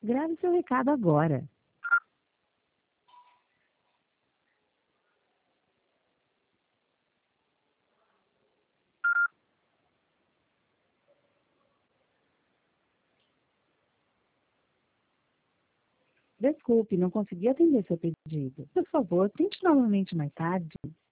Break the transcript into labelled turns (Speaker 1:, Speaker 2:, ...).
Speaker 1: Grave seu recado agora. Desculpe, não consegui atender seu pedido. Por favor, tente novamente mais tarde.